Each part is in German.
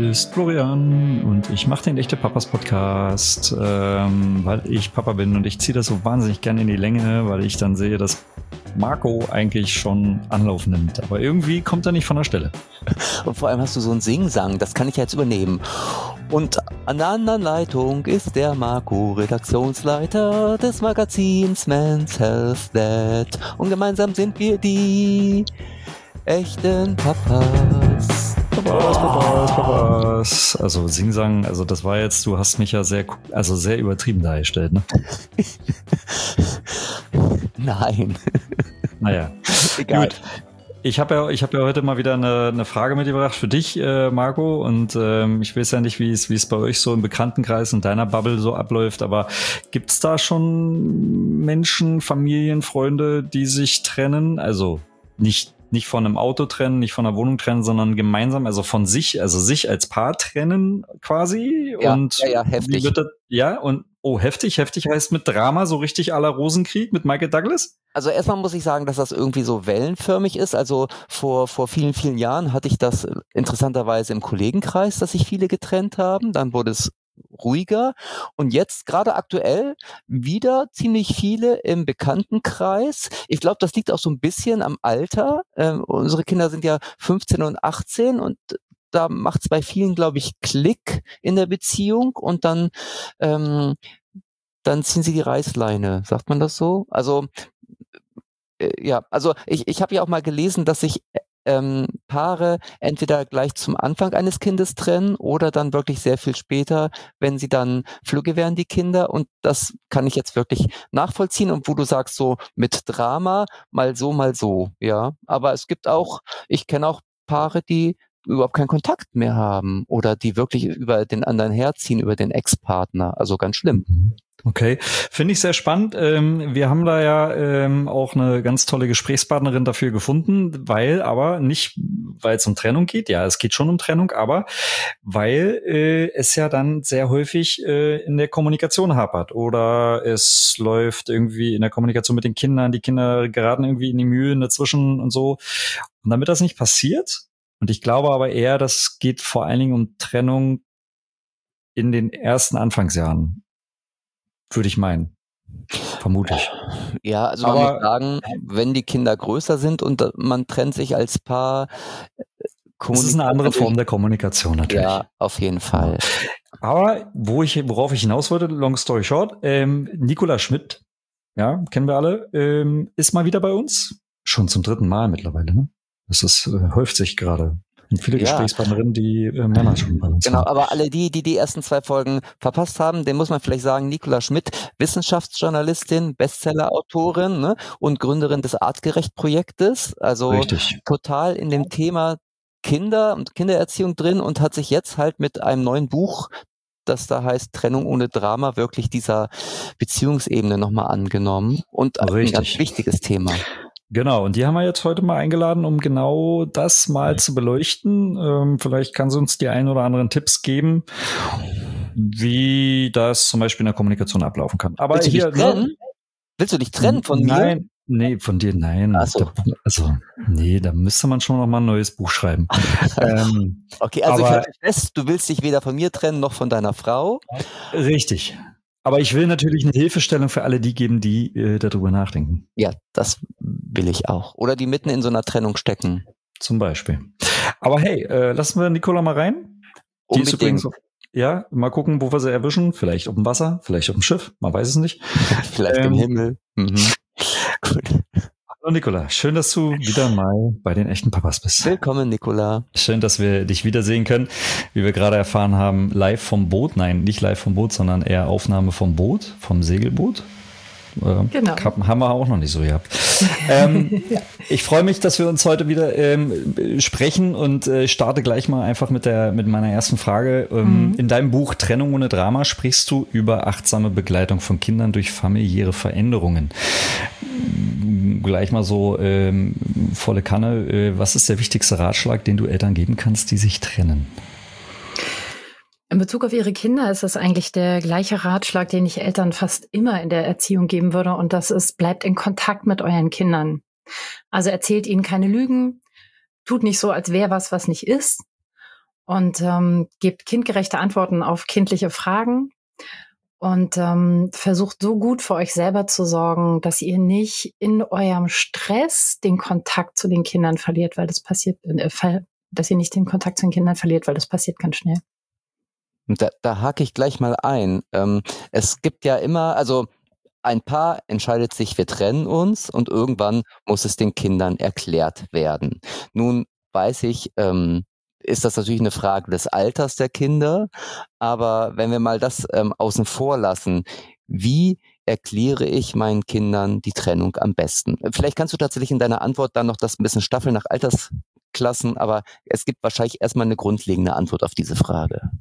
ist Florian und ich mache den Echte Papas Podcast, weil ich Papa bin und ich ziehe das so wahnsinnig gerne in die Länge, weil ich dann sehe, dass Marco eigentlich schon Anlauf nimmt, aber irgendwie kommt er nicht von der Stelle. Und vor allem hast du so einen Singsang, das kann ich jetzt übernehmen. Und an der anderen Leitung ist der Marco, Redaktionsleiter des Magazins Men's Health Dad. Und gemeinsam sind wir die echten Papas. Papas. Also Singsang, also das war jetzt, du hast mich ja sehr übertrieben dargestellt, ne? Nein. Naja, egal. Gut. Ich hab ja heute mal wieder eine Frage mitgebracht für dich, Marco, und ich weiß ja nicht, wie es bei euch so im Bekanntenkreis und deiner Bubble so abläuft, aber gibt's da schon Menschen, Familien, Freunde, die sich trennen? Also nicht von einem Auto trennen, nicht von einer Wohnung trennen, sondern gemeinsam, also von sich, also sich als Paar trennen quasi. Ja, und ja, heftig. Wie wird das, heftig heißt mit Drama, so richtig à la Rosenkrieg mit Michael Douglas? Also erstmal muss ich sagen, dass das irgendwie so wellenförmig ist. Also vor vielen, vielen Jahren hatte ich das interessanterweise im Kollegenkreis, dass sich viele getrennt haben. Dann wurde es ruhiger. Und jetzt gerade aktuell wieder ziemlich viele im Bekanntenkreis. Ich glaube, das liegt auch so ein bisschen am Alter. Unsere Kinder sind ja 15 und 18 und da macht es bei vielen, glaube ich, Klick in der Beziehung und dann ziehen sie die Reißleine. Sagt man das so? Also also ich habe ja auch mal gelesen, dass sich Paare entweder gleich zum Anfang eines Kindes trennen oder dann wirklich sehr viel später, wenn sie dann flügge werden, die Kinder. Und das kann ich jetzt wirklich nachvollziehen. Und wo du sagst, so mit Drama, mal so, ja. Aber es gibt auch, ich kenne auch Paare, die überhaupt keinen Kontakt mehr haben oder die wirklich über den anderen herziehen, über den Ex-Partner. Also ganz schlimm. Okay, finde ich sehr spannend. Wir haben da ja auch eine ganz tolle Gesprächspartnerin dafür gefunden, weil es um Trennung geht. Ja, es geht schon um Trennung, aber weil es ja dann sehr häufig in der Kommunikation hapert oder es läuft irgendwie in der Kommunikation mit den Kindern. Die Kinder geraten irgendwie in die Mühlen dazwischen und so. Und damit das nicht passiert, und ich glaube aber eher, das geht vor allen Dingen um Trennung in den ersten Anfangsjahren. Würde ich meinen. Vermute ich. Ja, also man muss sagen, wenn die Kinder größer sind und man trennt sich als Paar. Das ist eine andere Form der Kommunikation natürlich. Ja, auf jeden Fall. Aber worauf ich hinaus wollte, long story short, Nicola Schmidt, ja, kennen wir alle, ist mal wieder bei uns. Schon zum 3. Mal mittlerweile, ne? Das häuft sich gerade. Und viele Gesprächspartnerinnen, die Männer schon bei uns Genau, haben. aber alle die ersten 2 Folgen verpasst haben, den muss man vielleicht sagen, Nicola Schmidt, Wissenschaftsjournalistin, Bestsellerautorin, ne, und Gründerin des Artgerecht-Projektes. Also Richtig. Total in dem Thema Kinder und Kindererziehung drin und hat sich jetzt halt mit einem neuen Buch, das da heißt Trennung ohne Drama, wirklich dieser Beziehungsebene nochmal angenommen. Und ein ganz wichtiges Thema. Genau, und die haben wir jetzt heute mal eingeladen, um genau das mal zu beleuchten. Vielleicht kann sie uns die ein oder anderen Tipps geben, wie das zum Beispiel in der Kommunikation ablaufen kann. Aber Willst du dich trennen von mir? Nee, von dir, nein. Ach so. Da müsste man schon noch mal ein neues Buch schreiben. Okay, also ich halte fest, du willst dich weder von mir trennen noch von deiner Frau. Richtig. Aber ich will natürlich eine Hilfestellung für alle die geben, die darüber nachdenken. Ja, das will ich auch. Oder die mitten in so einer Trennung stecken. Zum Beispiel. Aber hey, lassen wir Nicola mal rein. Die ist übrigens, mal gucken, wo wir sie erwischen. Vielleicht auf dem Wasser, vielleicht auf dem Schiff, man weiß es nicht. Vielleicht im Himmel. Gut. Hallo Nicola, schön, dass du wieder mal bei den echten Papas bist. Willkommen, Nicola. Schön, dass wir dich wiedersehen können. Wie wir gerade erfahren haben, live vom Boot. Nein, nicht live vom Boot, sondern eher Aufnahme vom Boot, vom Segelboot. Genau. Haben wir auch noch nicht so gehabt. Ich freue mich, dass wir uns heute wieder sprechen und starte gleich mal einfach mit meiner ersten Frage. In deinem Buch Trennung ohne Drama sprichst du über achtsame Begleitung von Kindern durch familiäre Veränderungen. Gleich mal so volle Kanne. Was ist der wichtigste Ratschlag, den du Eltern geben kannst, die sich trennen? In Bezug auf ihre Kinder ist das eigentlich der gleiche Ratschlag, den ich Eltern fast immer in der Erziehung geben würde. Und das ist, bleibt in Kontakt mit euren Kindern. Also erzählt ihnen keine Lügen, tut nicht so, als wäre was nicht ist. und gebt kindgerechte Antworten auf kindliche Fragen und versucht so gut für euch selber zu sorgen, dass ihr nicht in eurem Stress den Kontakt zu den Kindern verliert, weil das passiert, dass ihr nicht den Kontakt zu den Kindern verliert, weil das passiert ganz schnell. Und da hake ich gleich mal ein. Es gibt ja immer, also ein Paar entscheidet sich, wir trennen uns und irgendwann muss es den Kindern erklärt werden. Nun weiß ich, ist das natürlich eine Frage des Alters der Kinder, aber wenn wir mal das außen vor lassen, wie erkläre ich meinen Kindern die Trennung am besten? Vielleicht kannst du tatsächlich in deiner Antwort dann noch das ein bisschen staffeln nach Altersklassen, aber es gibt wahrscheinlich erstmal eine grundlegende Antwort auf diese Frage.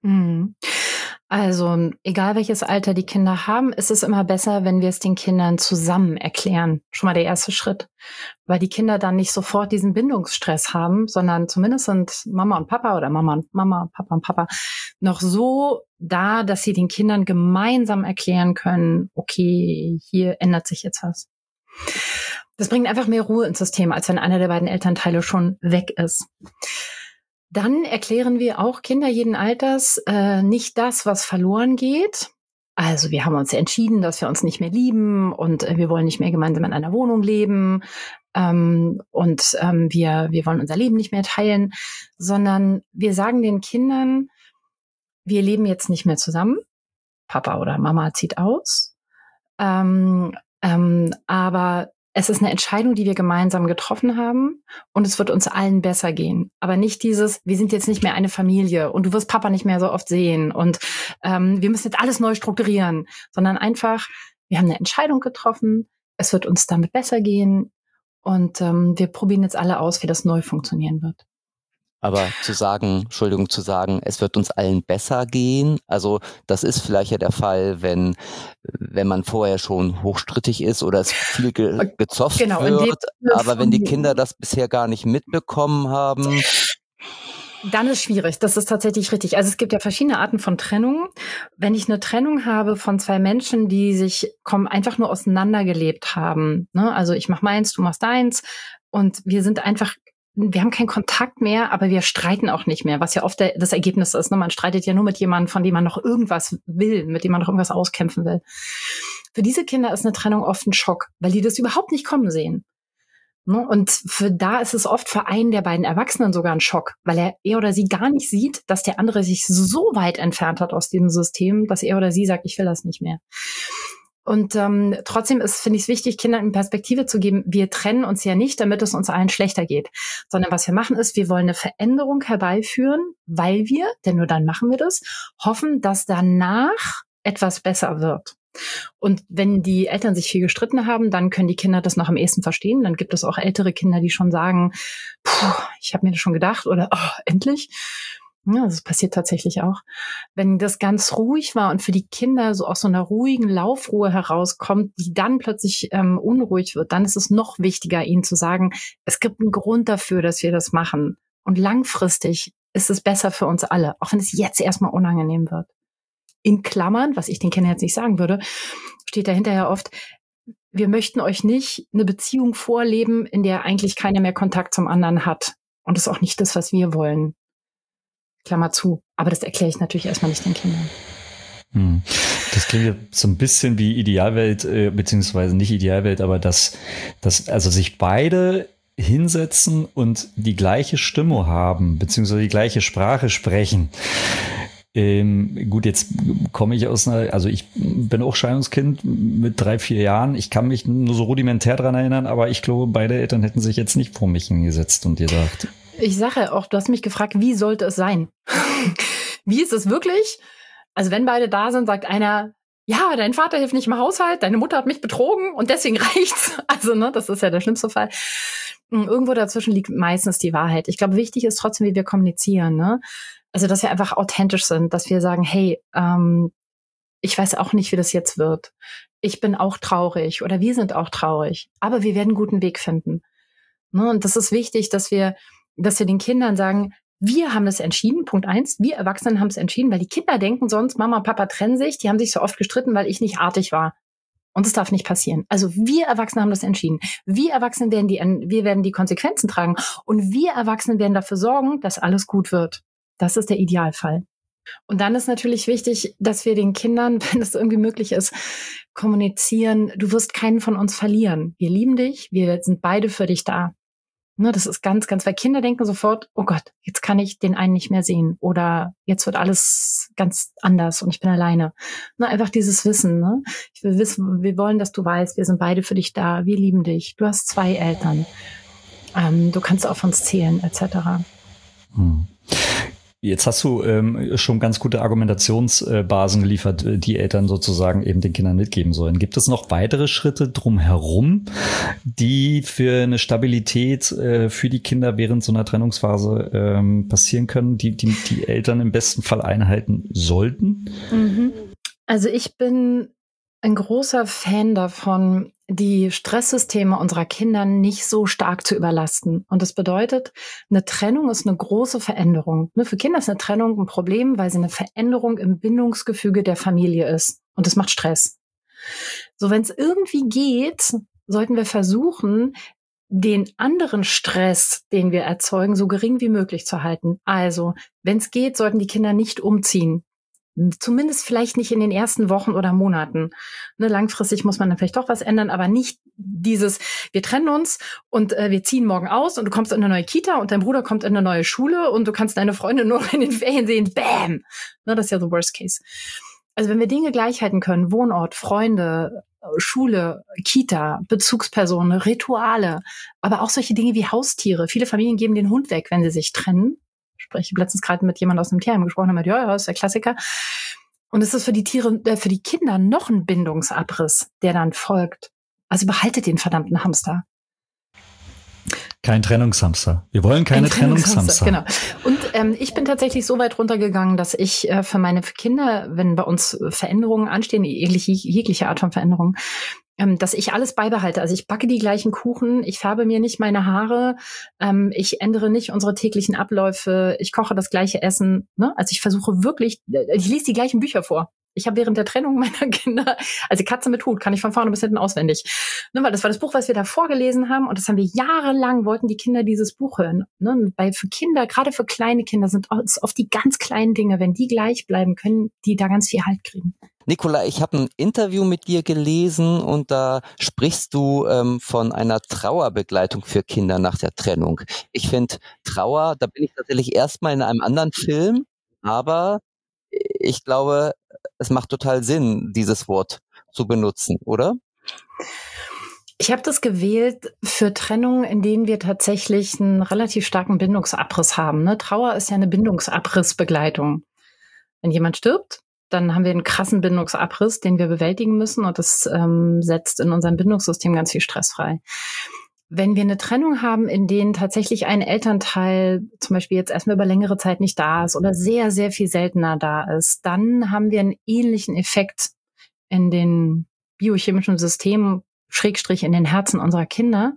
Also, egal welches Alter die Kinder haben, ist es immer besser, wenn wir es den Kindern zusammen erklären. Schon mal der erste Schritt. Weil die Kinder dann nicht sofort diesen Bindungsstress haben, sondern zumindest sind Mama und Papa oder Mama und Mama, Papa und Papa noch so da, dass sie den Kindern gemeinsam erklären können, okay, hier ändert sich jetzt was. Das bringt einfach mehr Ruhe ins System, als wenn einer der beiden Elternteile schon weg ist. Dann erklären wir auch Kinder jeden Alters nicht das, was verloren geht. Also wir haben uns entschieden, dass wir uns nicht mehr lieben und wir wollen nicht mehr gemeinsam in einer Wohnung leben wir wollen unser Leben nicht mehr teilen, sondern wir sagen den Kindern, wir leben jetzt nicht mehr zusammen. Papa oder Mama zieht aus. Aber es ist eine Entscheidung, die wir gemeinsam getroffen haben und es wird uns allen besser gehen. Aber nicht dieses, wir sind jetzt nicht mehr eine Familie und du wirst Papa nicht mehr so oft sehen und wir müssen jetzt alles neu strukturieren, sondern einfach, wir haben eine Entscheidung getroffen, es wird uns damit besser gehen und wir probieren jetzt alle aus, wie das neu funktionieren wird. Aber zu sagen, es wird uns allen besser gehen, also das ist vielleicht ja der Fall, wenn man vorher schon hochstrittig ist oder es viel gezofft wird, aber wenn die Kinder das bisher gar nicht mitbekommen haben. Dann ist schwierig, das ist tatsächlich richtig. Also es gibt ja verschiedene Arten von Trennung. Wenn ich eine Trennung habe von zwei Menschen, die sich einfach nur auseinandergelebt haben, ne? Also ich mache meins, du machst deins und wir haben keinen Kontakt mehr, aber wir streiten auch nicht mehr, was ja oft das Ergebnis ist. Ne? Man streitet ja nur mit jemandem, von dem man noch irgendwas will, mit dem man noch irgendwas auskämpfen will. Für diese Kinder ist eine Trennung oft ein Schock, weil die das überhaupt nicht kommen sehen. Ne? Und da ist es oft für einen der beiden Erwachsenen sogar ein Schock, weil er oder sie gar nicht sieht, dass der andere sich so weit entfernt hat aus dem System, dass er oder sie sagt, ich will das nicht mehr. Und trotzdem finde ich es wichtig, Kindern in Perspektive zu geben, wir trennen uns ja nicht, damit es uns allen schlechter geht, sondern was wir machen ist, wir wollen eine Veränderung herbeiführen, weil wir, denn nur dann machen wir das, hoffen, dass danach etwas besser wird. Und wenn die Eltern sich viel gestritten haben, dann können die Kinder das noch am ehesten verstehen. Dann gibt es auch ältere Kinder, die schon sagen, ich habe mir das schon gedacht oder endlich. Ja, das passiert tatsächlich auch. Wenn das ganz ruhig war und für die Kinder so aus so einer ruhigen Laufruhe herauskommt, die dann plötzlich unruhig wird, dann ist es noch wichtiger, ihnen zu sagen, es gibt einen Grund dafür, dass wir das machen. Und langfristig ist es besser für uns alle, auch wenn es jetzt erstmal unangenehm wird. In Klammern, was ich den Kindern jetzt nicht sagen würde, steht dahinter ja oft, wir möchten euch nicht eine Beziehung vorleben, in der eigentlich keiner mehr Kontakt zum anderen hat. Und das ist auch nicht das, was wir wollen. Klammer zu. Aber das erkläre ich natürlich erstmal nicht den Kindern. Das klingt ja so ein bisschen wie Idealwelt, beziehungsweise nicht Idealwelt, aber dass also sich beide hinsetzen und die gleiche Stimme haben, beziehungsweise die gleiche Sprache sprechen. Gut, jetzt komme ich also ich bin auch Scheidungskind mit 3-4 Jahren. Ich kann mich nur so rudimentär dran erinnern, aber ich glaube, beide Eltern hätten sich jetzt nicht vor mich hingesetzt und gesagt. Ich sage auch, du hast mich gefragt, wie sollte es sein? Wie ist es wirklich? Also wenn beide da sind, sagt einer, ja, dein Vater hilft nicht im Haushalt, deine Mutter hat mich betrogen und deswegen reicht's. Also, ne, das ist ja der schlimmste Fall. Irgendwo dazwischen liegt meistens die Wahrheit. Ich glaube, wichtig ist trotzdem, wie wir kommunizieren, ne? Also, dass wir einfach authentisch sind, dass wir sagen, hey, ich weiß auch nicht, wie das jetzt wird. Ich bin auch traurig oder wir sind auch traurig, aber wir werden einen guten Weg finden. Ne? Und das ist wichtig, dass wir den Kindern sagen, wir haben das entschieden, Punkt 1, wir Erwachsenen haben es entschieden, weil die Kinder denken sonst, Mama und Papa trennen sich, die haben sich so oft gestritten, weil ich nicht artig war. Und das darf nicht passieren. Also wir Erwachsene haben das entschieden. Wir Erwachsene werden die Konsequenzen tragen und wir Erwachsene werden dafür sorgen, dass alles gut wird. Das ist der Idealfall. Und dann ist natürlich wichtig, dass wir den Kindern, wenn es irgendwie möglich ist, kommunizieren, du wirst keinen von uns verlieren. Wir lieben dich, wir sind beide für dich da. Ne, das ist ganz, ganz, weil Kinder denken sofort, oh Gott, jetzt kann ich den einen nicht mehr sehen oder jetzt wird alles ganz anders und ich bin alleine. Ne, einfach dieses Wissen. Ne? Ich will wissen, wir wollen, dass du weißt, wir sind beide für dich da, wir lieben dich, du hast 2 Eltern, du kannst auf uns zählen, etc. Jetzt hast du schon ganz gute Argumentationsbasen geliefert, die Eltern sozusagen eben den Kindern mitgeben sollen. Gibt es noch weitere Schritte drumherum, die für eine Stabilität für die Kinder während so einer Trennungsphase passieren können, die Eltern im besten Fall einhalten sollten? Also ich bin ein großer Fan davon, die Stresssysteme unserer Kinder nicht so stark zu überlasten. Und das bedeutet, eine Trennung ist eine große Veränderung. Für Kinder ist eine Trennung ein Problem, weil sie eine Veränderung im Bindungsgefüge der Familie ist. Und das macht Stress. So, wenn es irgendwie geht, sollten wir versuchen, den anderen Stress, den wir erzeugen, so gering wie möglich zu halten. Also, wenn es geht, sollten die Kinder nicht umziehen. Zumindest vielleicht nicht in den ersten Wochen oder Monaten. Langfristig muss man dann vielleicht doch was ändern, aber nicht dieses, wir trennen uns und wir ziehen morgen aus und du kommst in eine neue Kita und dein Bruder kommt in eine neue Schule und du kannst deine Freundin nur in den Ferien sehen. Bam! Das ist ja the worst case. Also wenn wir Dinge gleich halten können, Wohnort, Freunde, Schule, Kita, Bezugspersonen, Rituale, aber auch solche Dinge wie Haustiere. Viele Familien geben den Hund weg, wenn sie sich trennen. Ich habe letztens gerade mit jemandem aus dem Tierheim gesprochen, und meinte, ja, ist der Klassiker. Und es ist für die Kinder noch ein Bindungsabriss, der dann folgt. Also behaltet den verdammten Hamster. Kein Trennungshamster. Wir wollen keine Trennungshamster. Genau. Und ich bin tatsächlich so weit runtergegangen, dass ich für meine Kinder, wenn bei uns Veränderungen anstehen, jegliche Art von Veränderung, dass ich alles beibehalte. Also ich backe die gleichen Kuchen, ich färbe mir nicht meine Haare, ich ändere nicht unsere täglichen Abläufe, ich koche das gleiche Essen. Ne? Also ich versuche wirklich, ich lese die gleichen Bücher vor. Ich habe während der Trennung meiner Kinder, also Katze mit Hut, kann ich von vorne bis hinten auswendig. Ne, weil das war das Buch, was wir da vorgelesen haben und das haben wir jahrelang, wollten die Kinder dieses Buch hören. Ne? Weil für Kinder, gerade für kleine Kinder, sind oft die ganz kleinen Dinge, wenn die gleich bleiben, können die da ganz viel Halt kriegen. Nicola, ich habe ein Interview mit dir gelesen und da sprichst du von einer Trauerbegleitung für Kinder nach der Trennung. Ich finde Trauer, da bin ich tatsächlich erstmal in einem anderen Film, aber ich glaube, es macht total Sinn, dieses Wort zu benutzen, oder? Ich habe das gewählt für Trennungen, in denen wir tatsächlich einen relativ starken Bindungsabriss haben. Ne? Trauer ist ja eine Bindungsabrissbegleitung. Wenn jemand stirbt, dann haben wir einen krassen Bindungsabriss, den wir bewältigen müssen und das setzt in unserem Bindungssystem ganz viel Stress frei. Wenn wir eine Trennung haben, in denen tatsächlich ein Elternteil zum Beispiel jetzt erstmal über längere Zeit nicht da ist oder sehr, sehr viel seltener da ist, dann haben wir einen ähnlichen Effekt in den biochemischen Systemen, Schrägstrich in den Herzen unserer Kinder.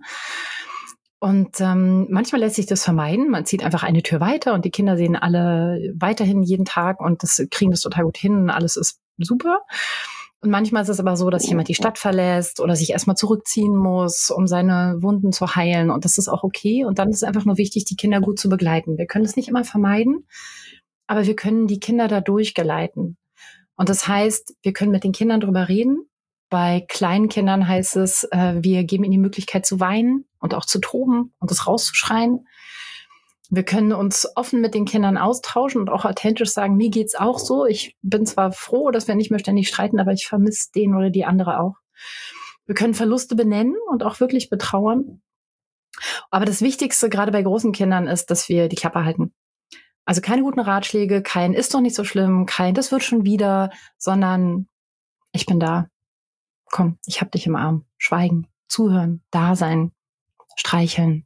Und manchmal lässt sich das vermeiden. Man zieht einfach eine Tür weiter und die Kinder sehen alle weiterhin jeden Tag und kriegen das total gut hin und alles ist super. Und manchmal ist es aber so, dass jemand die Stadt verlässt oder sich erstmal zurückziehen muss, um seine Wunden zu heilen. Und das ist auch okay. Und dann ist es einfach nur wichtig, die Kinder gut zu begleiten. Wir können es nicht immer vermeiden, aber wir können die Kinder da durchgeleiten. Und das heißt, wir können mit den Kindern drüber reden. Bei kleinen Kindern heißt es, wir geben ihnen die Möglichkeit zu weinen und auch zu toben und das rauszuschreien. Wir können uns offen mit den Kindern austauschen und auch authentisch sagen, mir geht's auch so. Ich bin zwar froh, dass wir nicht mehr ständig streiten, aber ich vermisse den oder die andere auch. Wir können Verluste benennen und auch wirklich betrauern. Aber das Wichtigste gerade bei großen Kindern ist, dass wir die Klappe halten. Also keine guten Ratschläge, kein ist doch nicht so schlimm, kein das wird schon wieder, sondern ich bin da. Komm, ich hab dich im Arm. Schweigen, zuhören, da sein, streicheln.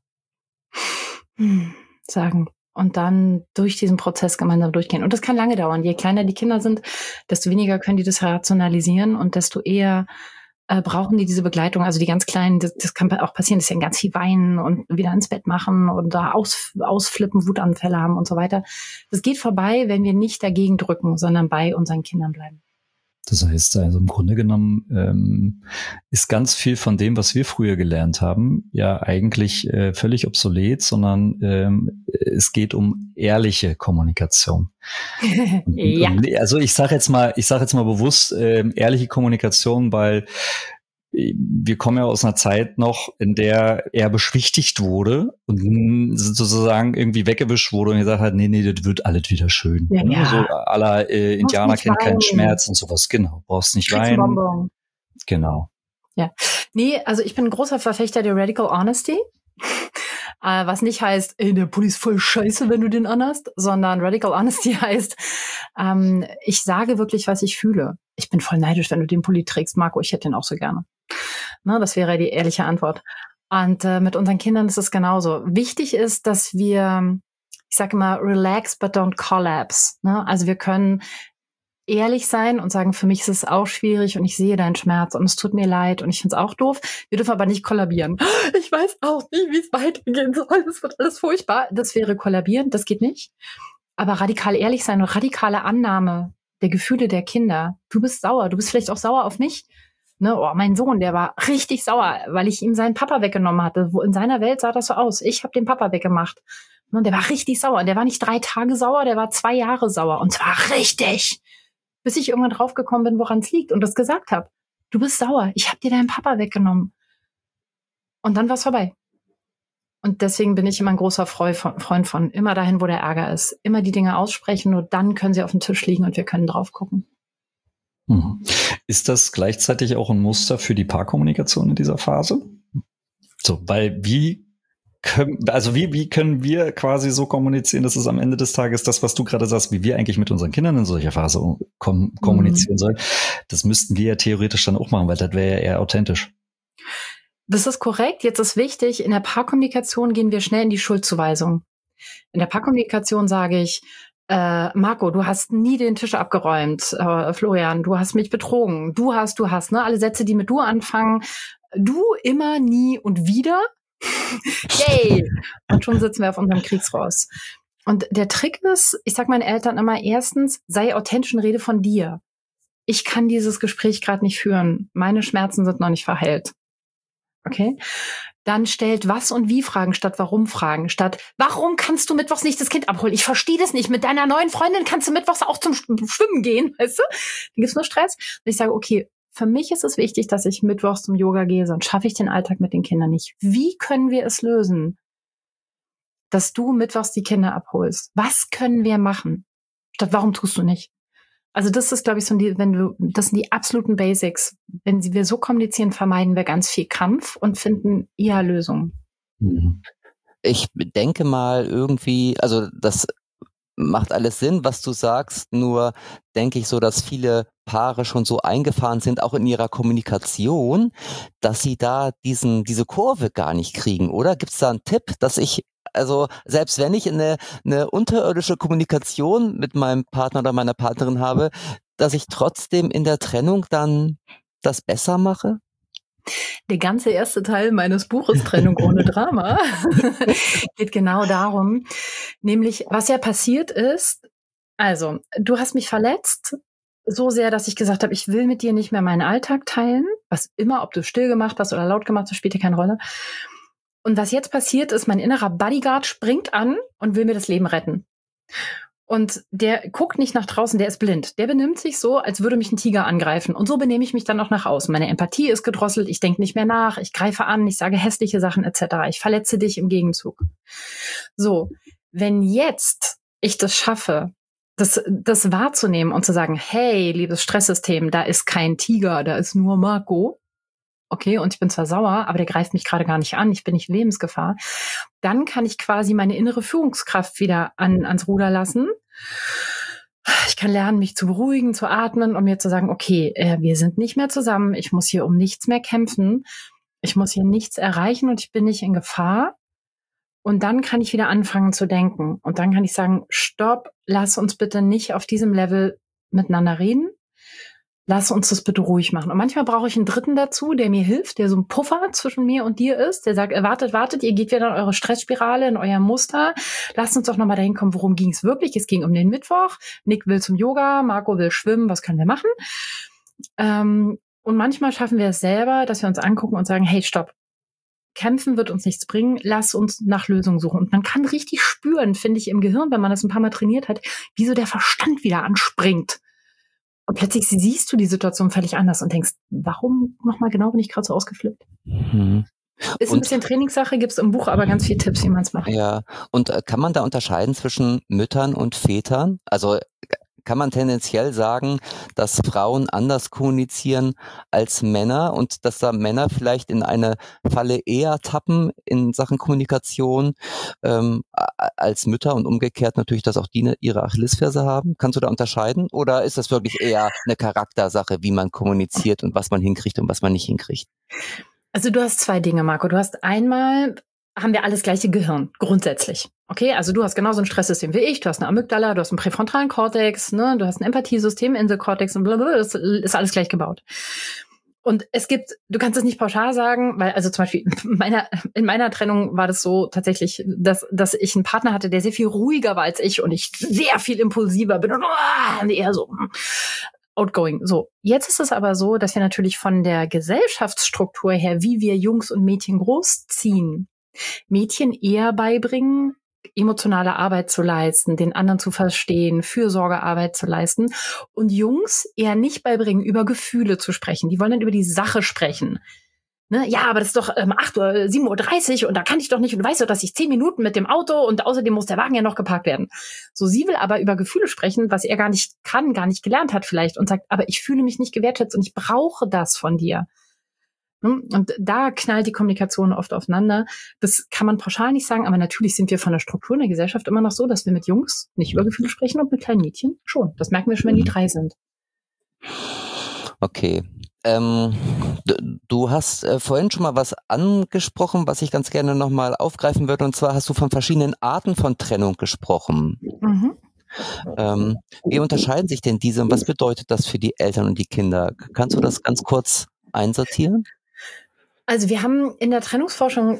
Sagen und dann durch diesen Prozess gemeinsam durchgehen. Und das kann lange dauern. Je kleiner die Kinder sind, desto weniger können die das rationalisieren und desto eher brauchen die diese Begleitung. Also die ganz Kleinen, das kann auch passieren, dass sie ganz viel weinen und wieder ins Bett machen und da ausflippen, Wutanfälle haben und so weiter. Das geht vorbei, wenn wir nicht dagegen drücken, sondern bei unseren Kindern bleiben. Das heißt, also im Grunde genommen ist ganz viel von dem, was wir früher gelernt haben, ja eigentlich völlig obsolet, sondern es geht um ehrliche Kommunikation. Ja. Also ich sage jetzt mal bewusst ehrliche Kommunikation, weil wir kommen ja aus einer Zeit noch, in der er beschwichtigt wurde und sozusagen irgendwie weggewischt wurde und gesagt hat, nee, das wird alles wieder schön. Ja, ja. So à la Indianer kennt keinen Schmerz und sowas. Genau, brauchst nicht weinen. Genau. Ja. Nee, also ich bin ein großer Verfechter der Radical Honesty. Was nicht heißt, der Pulli ist voll scheiße, wenn du den anhast, sondern Radical Honesty heißt, ich sage wirklich, was ich fühle. Ich bin voll neidisch, wenn du den Pulli trägst, Marco, ich hätte den auch so gerne. Na, das wäre die ehrliche Antwort. Und mit unseren Kindern ist es genauso. Wichtig ist, dass wir, ich sage immer, relax but don't collapse. Ne? Also wir können ehrlich sein und sagen, für mich ist es auch schwierig und ich sehe deinen Schmerz und es tut mir leid und ich finde es auch doof. Wir dürfen aber nicht kollabieren. Ich weiß auch nicht, wie es weitergehen soll. Es wird alles furchtbar. Das wäre kollabieren, das geht nicht. Aber radikal ehrlich sein und radikale Annahme der Gefühle der Kinder. Du bist sauer, du bist vielleicht auch sauer auf mich. Ne, oh, mein Sohn, der war richtig sauer, weil ich ihm seinen Papa weggenommen hatte. In seiner Welt sah das so aus. Ich habe den Papa weggemacht. Und der war richtig sauer. Der war nicht 3 Tage sauer, der war 2 Jahre sauer. Und zwar richtig. Bis ich irgendwann draufgekommen bin, woran es liegt und das gesagt habe. Du bist sauer. Ich habe dir deinen Papa weggenommen. Und dann war es vorbei. Und deswegen bin ich immer ein großer Freund von immer dahin, wo der Ärger ist. Immer die Dinge aussprechen, nur dann können sie auf dem Tisch liegen und wir können drauf gucken. Ist das gleichzeitig auch ein Muster für die Paarkommunikation in dieser Phase? So, weil wie können wir quasi so kommunizieren, dass es am Ende des Tages das, was du gerade sagst, wie wir eigentlich mit unseren Kindern in solcher Phase kommunizieren sollen, das müssten wir ja theoretisch dann auch machen, weil das wäre ja eher authentisch. Das ist korrekt. Jetzt ist wichtig, in der Paarkommunikation gehen wir schnell in die Schuldzuweisung. In der Paarkommunikation sage ich, Marco, du hast nie den Tisch abgeräumt. Florian, du hast mich betrogen. Du hast, ne? Alle Sätze, die mit du anfangen. Du, immer, nie und wieder. Yay! Und schon sitzen wir auf unserem Kriegsross. Und der Trick ist, ich sage meinen Eltern immer, erstens, sei authentisch und rede von dir. Ich kann dieses Gespräch gerade nicht führen. Meine Schmerzen sind noch nicht verheilt. Okay? Dann stellt was und wie Fragen statt warum Fragen. Statt warum kannst du mittwochs nicht das Kind abholen? Ich verstehe das nicht. Mit deiner neuen Freundin kannst du mittwochs auch zum Schwimmen gehen, weißt du? Dann gibt's nur Stress. Und ich sage, okay, für mich ist es wichtig, dass ich mittwochs zum Yoga gehe, sonst schaffe ich den Alltag mit den Kindern nicht. Wie können wir es lösen, dass du mittwochs die Kinder abholst? Was können wir machen? Statt warum tust du nicht? Also das ist, glaube ich, das sind die absoluten Basics. Wenn wir so kommunizieren, vermeiden wir ganz viel Kampf und finden eher Lösungen. Ich denke mal irgendwie, also das macht alles Sinn, was du sagst, nur denke ich so, dass viele Paare schon so eingefahren sind, auch in ihrer Kommunikation, dass sie da diese Kurve gar nicht kriegen, oder? Gibt es da einen Tipp, dass ich, also selbst wenn ich eine unterirdische Kommunikation mit meinem Partner oder meiner Partnerin habe, dass ich trotzdem in der Trennung dann das besser mache? Der ganze erste Teil meines Buches Trennung ohne Drama geht genau darum, nämlich was ja passiert ist, also du hast mich verletzt, so sehr, dass ich gesagt habe, ich will mit dir nicht mehr meinen Alltag teilen, was immer, ob du still gemacht hast oder laut gemacht hast, spielt ja keine Rolle. Und was jetzt passiert ist, mein innerer Bodyguard springt an und will mir das Leben retten. Und der guckt nicht nach draußen, der ist blind. Der benimmt sich so, als würde mich ein Tiger angreifen. Und so benehme ich mich dann auch nach außen. Meine Empathie ist gedrosselt, ich denke nicht mehr nach, ich greife an, ich sage hässliche Sachen etc. Ich verletze dich im Gegenzug. So, wenn jetzt ich das schaffe, das wahrzunehmen und zu sagen, hey, liebes Stresssystem, da ist kein Tiger, da ist nur Marco. Okay, und ich bin zwar sauer, aber der greift mich gerade gar nicht an, ich bin nicht in Lebensgefahr. Dann kann ich quasi meine innere Führungskraft wieder ans Ruder lassen. Ich kann lernen, mich zu beruhigen, zu atmen und mir zu sagen, okay, wir sind nicht mehr zusammen, ich muss hier um nichts mehr kämpfen, ich muss hier nichts erreichen und ich bin nicht in Gefahr. Und dann kann ich wieder anfangen zu denken. Und dann kann ich sagen, stopp, lass uns bitte nicht auf diesem Level miteinander reden. Lass uns das bitte ruhig machen. Und manchmal brauche ich einen Dritten dazu, der mir hilft, der so ein Puffer zwischen mir und dir ist, der sagt, wartet, ihr geht wieder in eure Stressspirale, in euer Muster. Lasst uns doch nochmal dahin kommen, worum ging es wirklich? Es ging um den Mittwoch. Nick will zum Yoga, Marco will schwimmen, was können wir machen? Und manchmal schaffen wir es selber, dass wir uns angucken und sagen, hey, stopp. Kämpfen wird uns nichts bringen, lass uns nach Lösungen suchen. Und man kann richtig spüren, finde ich, im Gehirn, wenn man das ein paar Mal trainiert hat, wie so der Verstand wieder anspringt. Und plötzlich siehst du die Situation völlig anders und denkst, warum nochmal genau bin ich gerade so ausgeflippt? Ist ein bisschen Trainingssache, gibt es im Buch aber ganz viele Tipps, wie man es macht. Ja, und kann man da unterscheiden zwischen Müttern und Vätern? Also kann man tendenziell sagen, dass Frauen anders kommunizieren als Männer und dass da Männer vielleicht in eine Falle eher tappen in Sachen Kommunikation als Mütter und umgekehrt natürlich, dass auch die ihre Achillesferse haben? Kannst du da unterscheiden? Oder ist das wirklich eher eine Charaktersache, wie man kommuniziert und was man hinkriegt und was man nicht hinkriegt? Also du hast zwei Dinge, Marco. Du hast einmal, haben wir alles gleiche Gehirn, grundsätzlich. Okay, also du hast genauso ein Stresssystem wie ich, du hast eine Amygdala, du hast einen präfrontalen Kortex, ne, du hast ein Empathiesystem, Inselkortex und blablabla, das ist alles gleich gebaut. Und es gibt, du kannst es nicht pauschal sagen, weil also zum Beispiel in meiner Trennung war das so tatsächlich, dass ich einen Partner hatte, der sehr viel ruhiger war als ich und ich sehr viel impulsiver bin und eher so outgoing. So, jetzt ist es aber so, dass wir natürlich von der Gesellschaftsstruktur her, wie wir Jungs und Mädchen großziehen, Mädchen eher beibringen, emotionale Arbeit zu leisten, den anderen zu verstehen, Fürsorgearbeit zu leisten und Jungs eher nicht beibringen, über Gefühle zu sprechen. Die wollen dann über die Sache sprechen. Ne? Ja, aber das ist doch 8 Uhr, 7:30 Uhr und da kann ich doch nicht und du weißt doch, dass ich 10 Minuten mit dem Auto und außerdem muss der Wagen ja noch geparkt werden. So, sie will aber über Gefühle sprechen, was er gar nicht kann, gar nicht gelernt hat vielleicht und sagt, aber ich fühle mich nicht gewertschätzt und ich brauche das von dir. Und da knallt die Kommunikation oft aufeinander. Das kann man pauschal nicht sagen, aber natürlich sind wir von der Struktur in der Gesellschaft immer noch so, dass wir mit Jungs nicht über Gefühle sprechen und mit kleinen Mädchen schon. Das merken wir schon, wenn die 3 sind. Okay. Du hast vorhin schon mal was angesprochen, was ich ganz gerne nochmal aufgreifen würde. Und zwar hast du von verschiedenen Arten von Trennung gesprochen. Wie unterscheiden sich denn diese und was bedeutet das für die Eltern und die Kinder? Kannst du das ganz kurz einsortieren? Also wir haben in der Trennungsforschung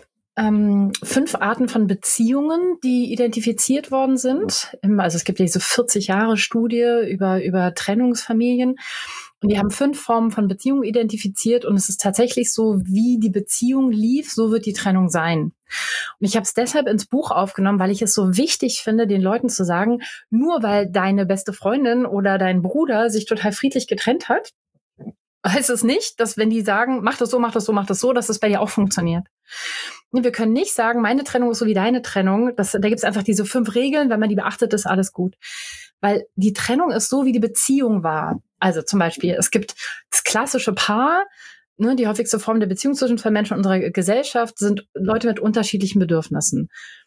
5 Arten von Beziehungen, die identifiziert worden sind. Also es gibt diese 40 Jahre Studie über Trennungsfamilien. Und die haben 5 Formen von Beziehungen identifiziert. Und es ist tatsächlich so, wie die Beziehung lief, so wird die Trennung sein. Und ich habe es deshalb ins Buch aufgenommen, weil ich es so wichtig finde, den Leuten zu sagen, nur weil deine beste Freundin oder dein Bruder sich total friedlich getrennt hat, heißt es nicht, dass wenn die sagen, mach das so, mach das so, mach das so, dass das bei dir auch funktioniert. Wir können nicht sagen, meine Trennung ist so wie deine Trennung. Da gibt es einfach diese 5 Regeln, wenn man die beachtet, ist alles gut. Weil die Trennung ist so, wie die Beziehung war. Also zum Beispiel, es gibt das klassische Paar, ne, die häufigste Form der Beziehung zwischen 2 Menschen in unserer Gesellschaft sind Leute mit unterschiedlichen Bedürfnissen.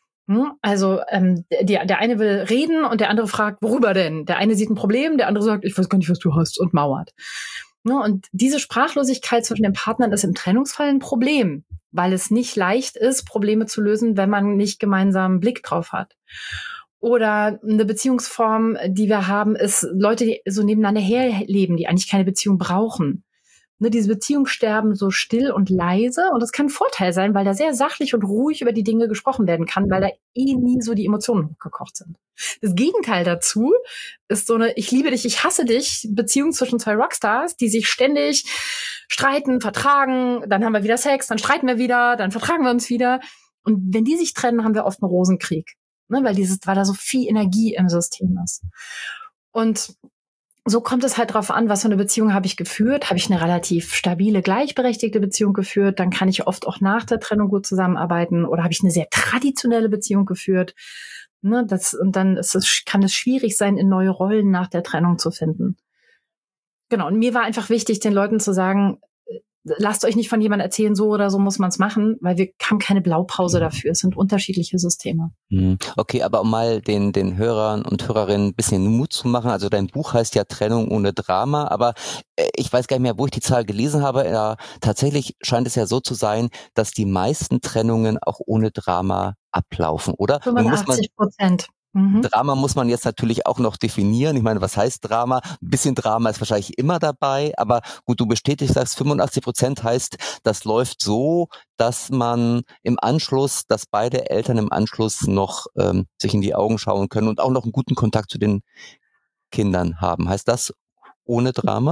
Also der eine will reden und der andere fragt, worüber denn? Der eine sieht ein Problem, der andere sagt, ich weiß gar nicht, was du hast und mauert. Und diese Sprachlosigkeit zwischen den Partnern ist im Trennungsfall ein Problem, weil es nicht leicht ist, Probleme zu lösen, wenn man nicht gemeinsam einen Blick drauf hat. Oder eine Beziehungsform, die wir haben, ist Leute, die so nebeneinander herleben, die eigentlich keine Beziehung brauchen. Diese Beziehungen sterben so still und leise und das kann ein Vorteil sein, weil da sehr sachlich und ruhig über die Dinge gesprochen werden kann, weil da nie so die Emotionen hochgekocht sind. Das Gegenteil dazu ist so eine Ich liebe dich, ich hasse dich Beziehung zwischen 2 Rockstars, die sich ständig streiten, vertragen, dann haben wir wieder Sex, dann streiten wir wieder, dann vertragen wir uns wieder. Und wenn die sich trennen, haben wir oft einen Rosenkrieg, weil da so viel Energie im System ist. Und so kommt es halt drauf an, was für eine Beziehung habe ich geführt. Habe ich eine relativ stabile, gleichberechtigte Beziehung geführt, dann kann ich oft auch nach der Trennung gut zusammenarbeiten. Oder habe ich eine sehr traditionelle Beziehung geführt. Und dann kann es schwierig sein, in neue Rollen nach der Trennung zu finden. Genau, und mir war einfach wichtig, den Leuten zu sagen, lasst euch nicht von jemandem erzählen, so oder so muss man es machen, weil wir haben keine Blaupause dafür. Es sind unterschiedliche Systeme. Okay, aber um mal den Hörern und Hörerinnen ein bisschen Mut zu machen, also dein Buch heißt ja Trennung ohne Drama, aber ich weiß gar nicht mehr, wo ich die Zahl gelesen habe. Ja, tatsächlich scheint es ja so zu sein, dass die meisten Trennungen auch ohne Drama ablaufen, oder? 85%. Drama muss man jetzt natürlich auch noch definieren. Ich meine, was heißt Drama? Ein bisschen Drama ist wahrscheinlich immer dabei, aber gut, du bestätigst, sagst 85% heißt, das läuft so, dass man im Anschluss, dass beide Eltern im Anschluss noch sich in die Augen schauen können und auch noch einen guten Kontakt zu den Kindern haben. Heißt das ohne Drama?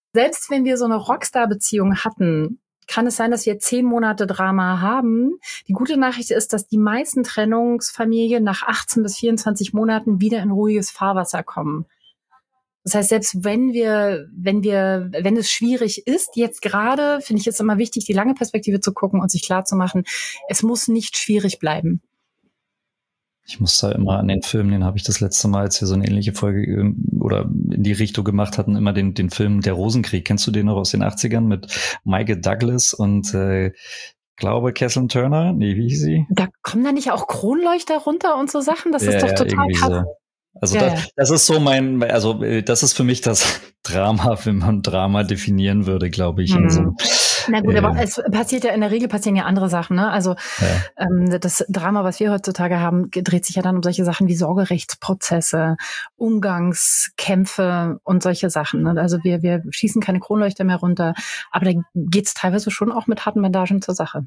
selbst wenn wir so eine Rockstar-Beziehung hatten, kann es sein, dass wir 10 Monate Drama haben. Die gute Nachricht ist, dass die meisten Trennungsfamilien nach 18 bis 24 Monaten wieder in ruhiges Fahrwasser kommen. Das heißt, selbst wenn es schwierig ist, jetzt gerade, finde ich es immer wichtig, die lange Perspektive zu gucken und sich klar zu machen, es muss nicht schwierig bleiben. Ich muss da immer an den Film, den habe ich das letzte Mal, als wir so eine ähnliche Folge oder in die Richtung gemacht hatten, immer den Film Der Rosenkrieg. Kennst du den noch aus den 80ern mit Michael Douglas und glaube Kathleen Turner? Nee, wie hieß sie? Da kommen da nicht auch Kronleuchter runter und so Sachen? Das ist doch total krass. So. Also das ist so das ist für mich das Drama, wenn man Drama definieren würde, glaube ich. Also, na gut, aber es passiert ja in der Regel ja andere Sachen, ne? Also das Drama, was wir heutzutage haben, dreht sich ja dann um solche Sachen wie Sorgerechtsprozesse, Umgangskämpfe und solche Sachen. Ne? Also wir schießen keine Kronleuchter mehr runter, aber da geht's teilweise schon auch mit harten Bandagen zur Sache.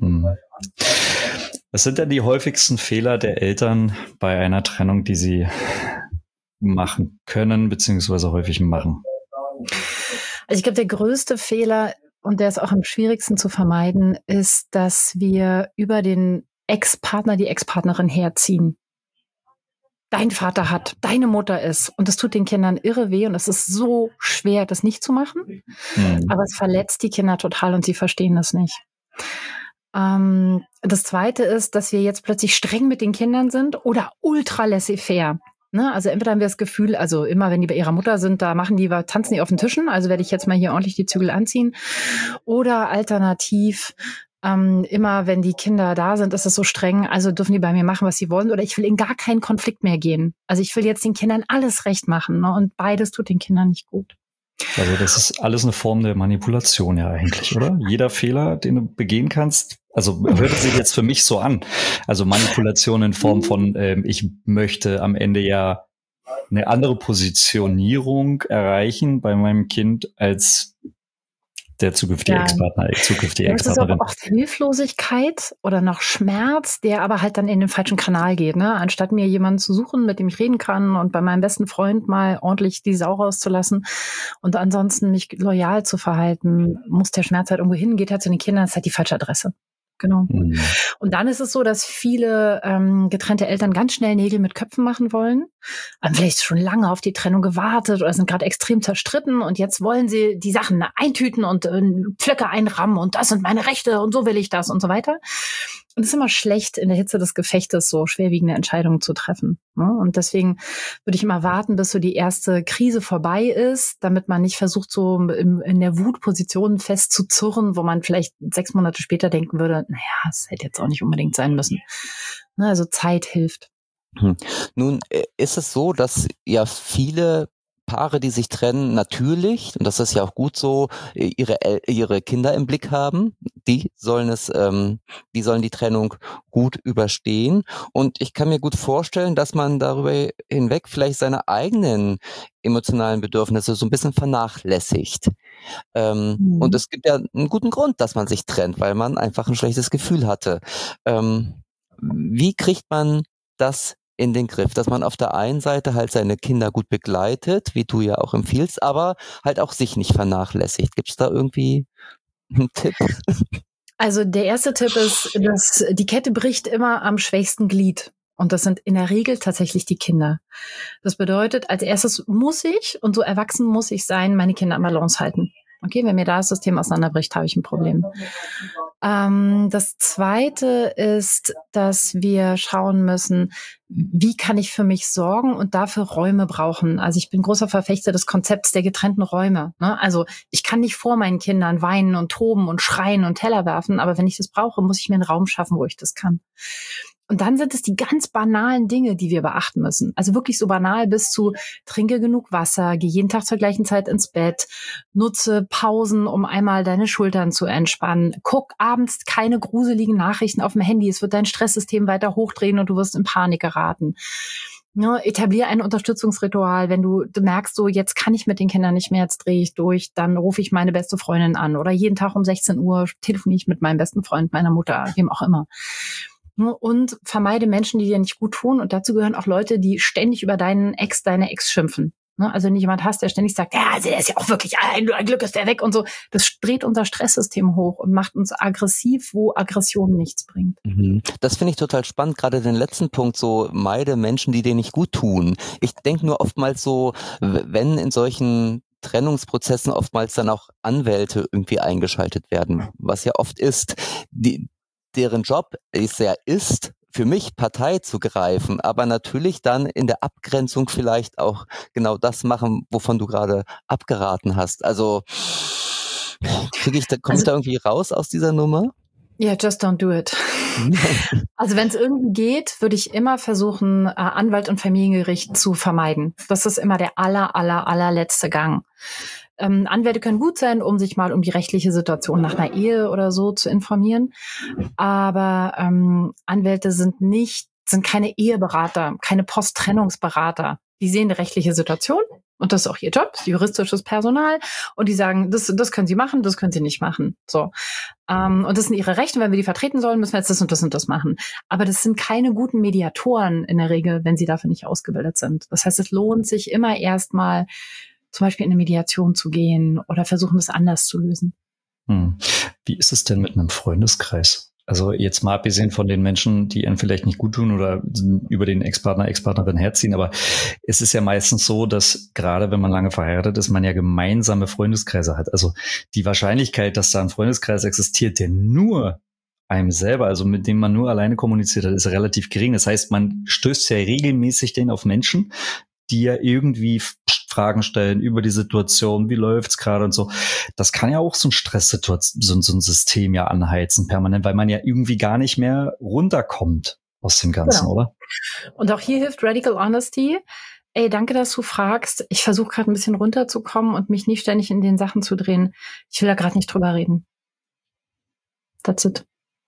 Was sind denn die häufigsten Fehler der Eltern bei einer Trennung, die sie machen können, beziehungsweise häufig machen? Also ich glaube, der größte Fehler, und der ist auch am schwierigsten zu vermeiden, ist, dass wir über den Ex-Partner, die Ex-Partnerin herziehen. Dein Vater hat, deine Mutter ist. Und das tut den Kindern irre weh und es ist so schwer, das nicht zu machen. Aber es verletzt die Kinder total und sie verstehen das nicht. Das Zweite ist, dass wir jetzt plötzlich streng mit den Kindern sind oder ultra laissez-faire. Ne? Also entweder haben wir das Gefühl, also immer wenn die bei ihrer Mutter sind, tanzen die auf den Tischen, also werde ich jetzt mal hier ordentlich die Zügel anziehen. Oder alternativ, immer wenn die Kinder da sind, ist es so streng, also dürfen die bei mir machen, was sie wollen, oder ich will in gar keinen Konflikt mehr gehen. Also ich will jetzt den Kindern alles recht machen, ne? Und beides tut den Kindern nicht gut. Also das ist alles eine Form der Manipulation ja eigentlich, oder? Jeder Fehler, den du begehen kannst, also hört sich jetzt für mich so an. Also Manipulation in Form von, ich möchte am Ende ja eine andere Positionierung erreichen bei meinem Kind als der zukünftige Ex-Partner, zukünftige Ex-Partnerin. Das ist auch oft Hilflosigkeit oder noch Schmerz, der aber halt dann in den falschen Kanal geht. Ne? Anstatt mir jemanden zu suchen, mit dem ich reden kann und bei meinem besten Freund mal ordentlich die Sau rauszulassen und ansonsten mich loyal zu verhalten, muss der Schmerz halt irgendwo hin, geht halt zu den Kindern, das ist halt die falsche Adresse. Genau. Und dann ist es so, dass viele getrennte Eltern ganz schnell Nägel mit Köpfen machen wollen. Haben vielleicht schon lange auf die Trennung gewartet oder sind gerade extrem zerstritten und jetzt wollen sie die Sachen eintüten und Pflöcke einrammen und das sind meine Rechte und so will ich das und so weiter. Und es ist immer schlecht, in der Hitze des Gefechtes so schwerwiegende Entscheidungen zu treffen. Ne? Und deswegen würde ich immer warten, bis so die erste Krise vorbei ist, damit man nicht versucht, so in der Wutposition festzuzurren, wo man vielleicht 6 Monate später denken würde, naja, es hätte jetzt auch nicht unbedingt sein müssen. Ne? Also Zeit hilft. Nun ist es so, dass ja viele Paare, die sich trennen, natürlich, und das ist ja auch gut so, ihre Kinder im Blick haben. Die sollen die Trennung gut überstehen. Und ich kann mir gut vorstellen, dass man darüber hinweg vielleicht seine eigenen emotionalen Bedürfnisse so ein bisschen vernachlässigt. Und es gibt ja einen guten Grund, dass man sich trennt, weil man einfach ein schlechtes Gefühl hatte. Wie kriegt man das in den Griff, dass man auf der einen Seite halt seine Kinder gut begleitet, wie du ja auch empfiehlst, aber halt auch sich nicht vernachlässigt? Gibt es da irgendwie einen Tipp? Also der erste Tipp ist, dass die Kette bricht immer am schwächsten Glied. Und das sind in der Regel tatsächlich die Kinder. Das bedeutet, als erstes muss ich, und so erwachsen muss ich sein, meine Kinder am Balance halten. Okay, wenn mir da das System auseinanderbricht, habe ich ein Problem. Das Zweite ist, dass wir schauen müssen, wie kann ich für mich sorgen und dafür Räume brauchen. Also ich bin großer Verfechter des Konzepts der getrennten Räume. Ne? Also ich kann nicht vor meinen Kindern weinen und toben und schreien und Teller werfen, aber wenn ich das brauche, muss ich mir einen Raum schaffen, wo ich das kann. Und dann sind es die ganz banalen Dinge, die wir beachten müssen. Also wirklich so banal bis zu trinke genug Wasser, geh jeden Tag zur gleichen Zeit ins Bett, nutze Pausen, um einmal deine Schultern zu entspannen. Guck abends keine gruseligen Nachrichten auf dem Handy. Es wird dein Stresssystem weiter hochdrehen und du wirst in Panik geraten. Ja, etabliere ein Unterstützungsritual. Wenn du merkst, so jetzt kann ich mit den Kindern nicht mehr, jetzt drehe ich durch, dann rufe ich meine beste Freundin an. Oder jeden Tag um 16 Uhr telefoniere ich mit meinem besten Freund, meiner Mutter, wem auch immer. Und vermeide Menschen, die dir nicht gut tun. Und dazu gehören auch Leute, die ständig über deine Ex schimpfen. Ne? Also wenn du jemand hast, der ständig sagt, ja, also der ist ja auch wirklich, ein Glück ist der weg und so. Das dreht unser Stresssystem hoch und macht uns aggressiv, wo Aggression nichts bringt. Das finde ich total spannend, gerade den letzten Punkt, so meide Menschen, die dir nicht gut tun. Ich denke nur oftmals so, wenn in solchen Trennungsprozessen oftmals dann auch Anwälte irgendwie eingeschaltet werden, was ja oft ist, deren Job ist, für mich Partei zu greifen, aber natürlich dann in der Abgrenzung vielleicht auch genau das machen, wovon du gerade abgeraten hast. Also komme ich da irgendwie raus aus dieser Nummer? Ja, just don't do it. Also wenn es irgendwie geht, würde ich immer versuchen, Anwalt und Familiengericht zu vermeiden. Das ist immer der allerletzte Gang. Anwälte können gut sein, um sich mal um die rechtliche Situation nach einer Ehe oder so zu informieren. Aber Anwälte sind keine Eheberater, keine Posttrennungsberater. Die sehen die rechtliche Situation und das ist auch ihr Job, juristisches Personal. Und die sagen, das können sie machen, das können sie nicht machen. So. Und das sind ihre Rechte. Wenn wir die vertreten sollen, müssen wir jetzt das und das machen. Aber das sind keine guten Mediatoren in der Regel, wenn sie dafür nicht ausgebildet sind. Das heißt, es lohnt sich immer erstmal zum Beispiel in eine Mediation zu gehen oder versuchen, das anders zu lösen. Wie ist es denn mit einem Freundeskreis? Also jetzt mal abgesehen von den Menschen, die einen vielleicht nicht gut tun oder über den Ex-Partner, Ex-Partnerin herziehen, aber es ist ja meistens so, dass gerade wenn man lange verheiratet ist, man ja gemeinsame Freundeskreise hat. Also die Wahrscheinlichkeit, dass da ein Freundeskreis existiert, der nur einem selber, also mit dem man nur alleine kommuniziert hat, ist relativ gering. Das heißt, man stößt ja regelmäßig auf Menschen, die ja irgendwie Fragen stellen über die Situation, wie läuft's gerade und so. Das kann ja auch so ein Stresssituation, so ein System ja anheizen permanent, weil man ja irgendwie gar nicht mehr runterkommt aus dem Ganzen, genau. Oder? Und auch hier hilft Radical Honesty. Ey, danke, dass du fragst. Ich versuche gerade ein bisschen runterzukommen und mich nicht ständig in den Sachen zu drehen. Ich will da gerade nicht drüber reden. That's it.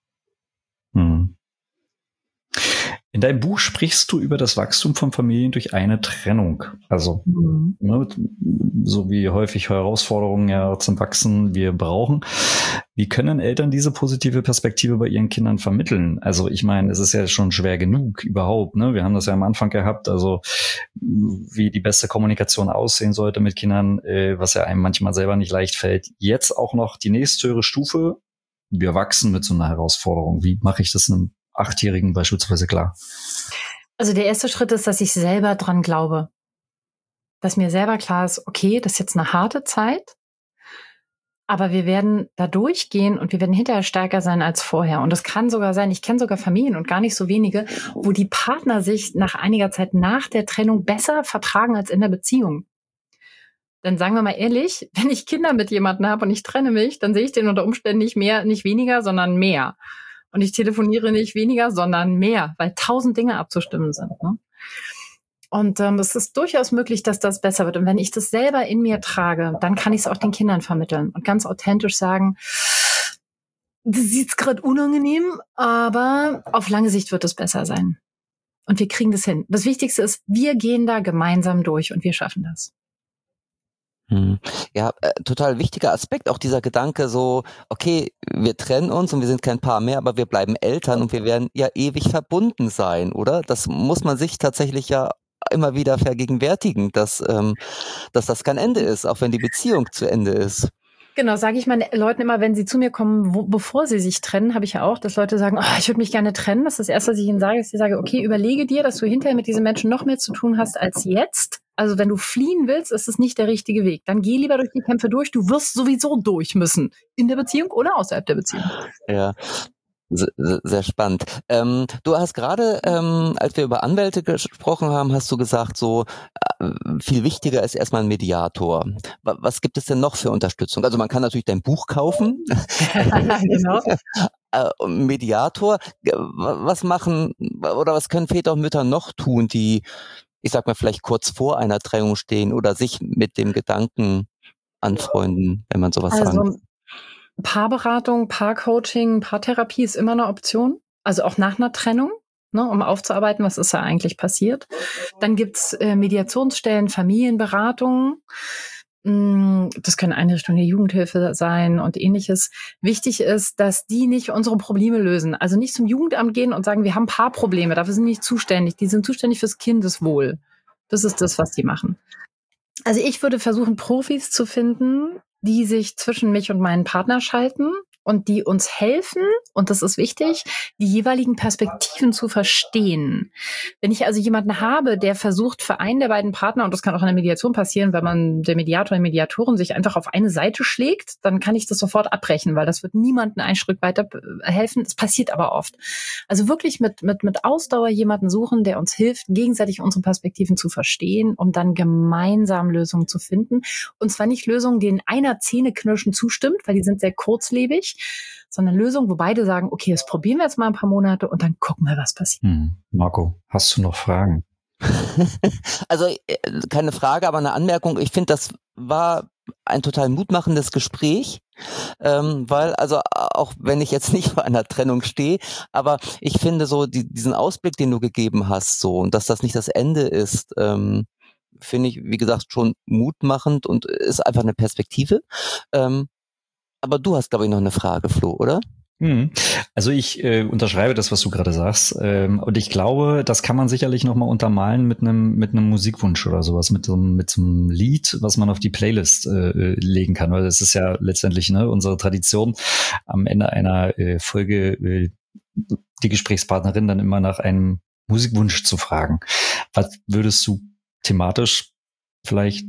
In deinem Buch sprichst du über das Wachstum von Familien durch eine Trennung. Also, ne, so wie häufig Herausforderungen ja zum Wachsen wir brauchen. Wie können Eltern diese positive Perspektive bei ihren Kindern vermitteln? Also, ich meine, es ist ja schon schwer genug überhaupt, ne? Wir haben das ja am Anfang gehabt, also, wie die beste Kommunikation aussehen sollte mit Kindern, was ja einem manchmal selber nicht leicht fällt. Jetzt auch noch die nächsthöhere Stufe. Wir wachsen mit so einer Herausforderung. Wie mache ich das einem 8-Jährigen beispielsweise klar? Also der erste Schritt ist, dass ich selber dran glaube. Dass mir selber klar ist, okay, das ist jetzt eine harte Zeit, aber wir werden da durchgehen und wir werden hinterher stärker sein als vorher. Und das kann sogar sein, ich kenne sogar Familien und gar nicht so wenige, wo die Partner sich nach einiger Zeit nach der Trennung besser vertragen als in der Beziehung. Dann sagen wir mal ehrlich, wenn ich Kinder mit jemandem habe und ich trenne mich, dann sehe ich den unter Umständen nicht weniger, sondern mehr. Und ich telefoniere nicht weniger, sondern mehr, weil 1000 Dinge abzustimmen sind. Ne? Und es ist durchaus möglich, dass das besser wird. Und wenn ich das selber in mir trage, dann kann ich es auch den Kindern vermitteln und ganz authentisch sagen, das ist jetzt gerade unangenehm, aber auf lange Sicht wird es besser sein. Und wir kriegen das hin. Das Wichtigste ist, wir gehen da gemeinsam durch und wir schaffen das. Ja, total wichtiger Aspekt, auch dieser Gedanke so, okay, wir trennen uns und wir sind kein Paar mehr, aber wir bleiben Eltern und wir werden ja ewig verbunden sein, oder? Das muss man sich tatsächlich ja immer wieder vergegenwärtigen, dass das kein Ende ist, auch wenn die Beziehung zu Ende ist. Genau, sage ich meinen Leuten immer, wenn sie zu mir kommen, bevor sie sich trennen, habe ich ja auch, dass Leute sagen, oh, ich würde mich gerne trennen. Das ist das Erste, was ich ihnen sage, dass ich sage, okay, überlege dir, dass du hinterher mit diesen Menschen noch mehr zu tun hast als jetzt. Also wenn du fliehen willst, ist es nicht der richtige Weg. Dann geh lieber durch die Kämpfe durch. Du wirst sowieso durch müssen. In der Beziehung oder außerhalb der Beziehung. Ja. Sehr spannend. Du hast gerade, als wir über Anwälte gesprochen haben, hast du gesagt, so viel wichtiger ist erstmal ein Mediator. Was gibt es denn noch für Unterstützung? Also man kann natürlich dein Buch kaufen. Genau. Mediator, was machen oder was können Väter und Mütter noch tun, die, ich sag mal, vielleicht kurz vor einer Trennung stehen oder sich mit dem Gedanken anfreunden, wenn man sowas sagen kann? Paarberatung, Paarcoaching, Paartherapie ist immer eine Option. Also auch nach einer Trennung, ne, um aufzuarbeiten, was ist da eigentlich passiert. Dann gibt's Mediationsstellen, Familienberatungen. Das können Einrichtungen der Jugendhilfe sein und ähnliches. Wichtig ist, dass die nicht unsere Probleme lösen. Also nicht zum Jugendamt gehen und sagen, wir haben Paarprobleme. Dafür sind die nicht zuständig. Die sind zuständig fürs Kindeswohl. Das ist das, was die machen. Also ich würde versuchen, Profis zu finden, die sich zwischen mich und meinen Partner schalten und die uns helfen, und das ist wichtig, die jeweiligen Perspektiven zu verstehen. Wenn ich also jemanden habe, der versucht, für einen der beiden Partner, und das kann auch in der Mediation passieren, wenn man der Mediator, die Mediatorin sich einfach auf eine Seite schlägt, dann kann ich das sofort abbrechen, weil das wird niemandem einen Schritt weiter helfen. Es passiert aber oft. Also wirklich mit Ausdauer jemanden suchen, der uns hilft, gegenseitig unsere Perspektiven zu verstehen, um dann gemeinsam Lösungen zu finden. Und zwar nicht Lösungen, denen einer Zähneknirschen zustimmt, weil die sind sehr kurzlebig, sondern Lösungen, wo beide sagen, okay, das probieren wir jetzt mal ein paar Monate und dann gucken wir, was passiert. Marco, hast du noch Fragen? Also keine Frage, aber eine Anmerkung. Ich finde, das war ein total mutmachendes Gespräch, weil, also auch wenn ich jetzt nicht vor einer Trennung stehe, aber ich finde so diesen Ausblick, den du gegeben hast, so, und dass das nicht das Ende ist, finde ich, wie gesagt, schon mutmachend und ist einfach eine Perspektive. Aber du hast, glaube ich, noch eine Frage, Flo, oder? Also ich unterschreibe das, was du gerade sagst, und ich glaube, das kann man sicherlich noch mal untermalen mit einem Musikwunsch oder sowas, mit so einem Lied, was man auf die Playlist legen kann, weil das ist ja letztendlich unsere Tradition, am Ende einer Folge die Gesprächspartnerin dann immer nach einem Musikwunsch zu fragen. Was würdest du thematisch vielleicht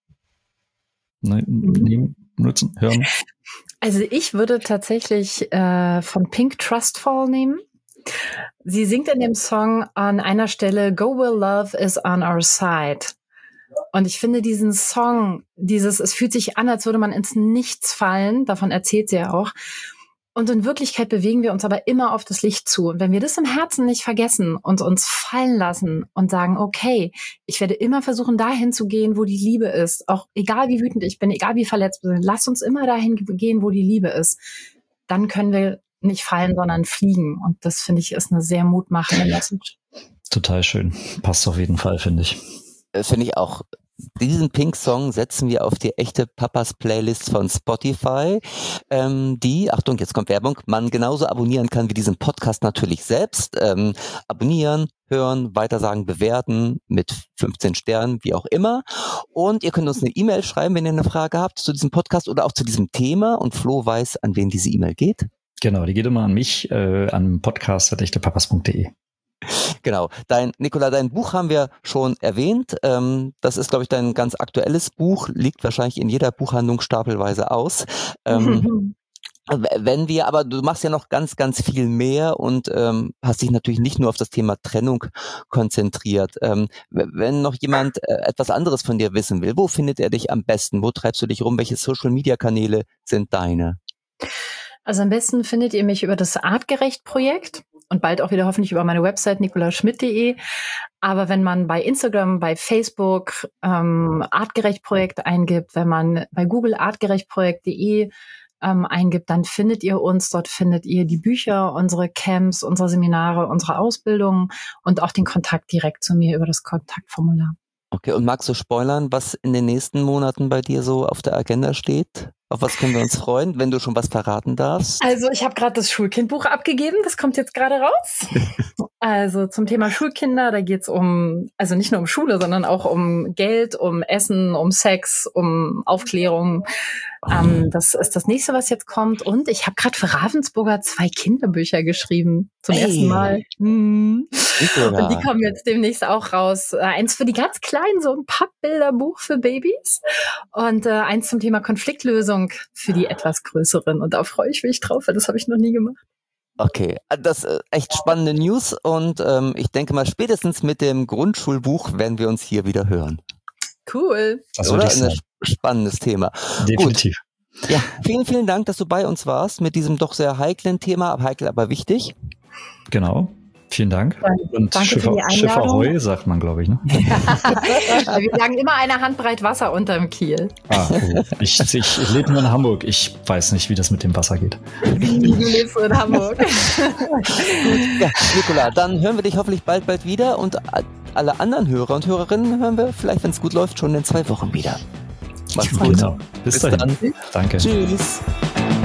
nutzen, hören? Also ich würde tatsächlich von Pink Trustful nehmen. Sie singt in dem Song an einer Stelle "Go where love is on our side". Und ich finde diesen Song, es fühlt sich an, als würde man ins Nichts fallen, davon erzählt sie ja auch. Und in Wirklichkeit bewegen wir uns aber immer auf das Licht zu. Und wenn wir das im Herzen nicht vergessen und uns fallen lassen und sagen, okay, ich werde immer versuchen, dahin zu gehen, wo die Liebe ist. Auch egal wie wütend ich bin, egal wie verletzt ich bin, lass uns immer dahin gehen, wo die Liebe ist. Dann können wir nicht fallen, sondern fliegen. Und das, finde ich, ist eine sehr mutmachende Message. Total schön. Passt auf jeden Fall, finde ich. Finde ich auch. Diesen Pink-Song setzen wir auf die echte Papas-Playlist von Spotify, die, Achtung, jetzt kommt Werbung, man genauso abonnieren kann wie diesen Podcast natürlich selbst. Abonnieren, hören, weitersagen, bewerten mit 15 Sternen, wie auch immer. Und ihr könnt uns eine E-Mail schreiben, wenn ihr eine Frage habt zu diesem Podcast oder auch zu diesem Thema. Und Flo weiß, an wen diese E-Mail geht. Genau, die geht immer an mich, an podcast@echtepapas.de. Genau. Nicola, dein Buch haben wir schon erwähnt. Das ist, glaube ich, dein ganz aktuelles Buch, liegt wahrscheinlich in jeder Buchhandlung stapelweise aus. Aber du machst ja noch ganz, ganz viel mehr und hast dich natürlich nicht nur auf das Thema Trennung konzentriert. Wenn noch jemand etwas anderes von dir wissen will, wo findet er dich am besten? Wo treibst du dich rum? Welche Social-Media-Kanäle sind deine? Also am besten findet ihr mich über das Artgerecht-Projekt. Und bald auch wieder hoffentlich über meine Website nicolaschmidt.de. Aber wenn man bei Instagram, bei Facebook Artgerecht-Projekt eingibt, wenn man bei Google artgerechtprojekt.de eingibt, dann findet ihr uns. Dort findet ihr die Bücher, unsere Camps, unsere Seminare, unsere Ausbildungen und auch den Kontakt direkt zu mir über das Kontaktformular. Okay, und magst du spoilern, was in den nächsten Monaten bei dir so auf der Agenda steht? Auf was können wir uns freuen, wenn du schon was verraten darfst? Also ich habe gerade das Schulkindbuch abgegeben, das kommt jetzt gerade raus. Also zum Thema Schulkinder, da geht's also nicht nur um Schule, sondern auch um Geld, um Essen, um Sex, um Aufklärung. Das ist das nächste, was jetzt kommt. Und ich habe gerade für Ravensburger 2 Kinderbücher geschrieben. Zum ersten Mal. Und die kommen jetzt demnächst auch raus. Eins für die ganz Kleinen, so ein Pappbilderbuch für Babys. Und eins zum Thema Konfliktlösung für die etwas Größeren. Und da freue ich mich drauf, weil das habe ich noch nie gemacht. Okay, das ist echt spannende News. Und ich denke mal, spätestens mit dem Grundschulbuch werden wir uns hier wieder hören. Cool. Das oder? Ein spannendes Thema. Definitiv. Gut. Ja, vielen, vielen Dank, dass du bei uns warst mit diesem doch sehr heiklen Thema, heikel, aber wichtig. Genau. Vielen Dank. Und danke für die Einladung. Schiff Ahoi, sagt man, glaube ich, ne? Wir sagen immer eine Handbreit Wasser unterm Kiel. Ich lebe nur in Hamburg. Ich weiß nicht, wie das mit dem Wasser geht. Du lebst in Hamburg. Ja, Nicola, dann hören wir dich hoffentlich bald wieder und alle anderen Hörer und Hörerinnen hören wir vielleicht, wenn es gut läuft, schon in 2 Wochen wieder. Mach's gut. Genau. Bis dahin. Dann. Danke. Tschüss.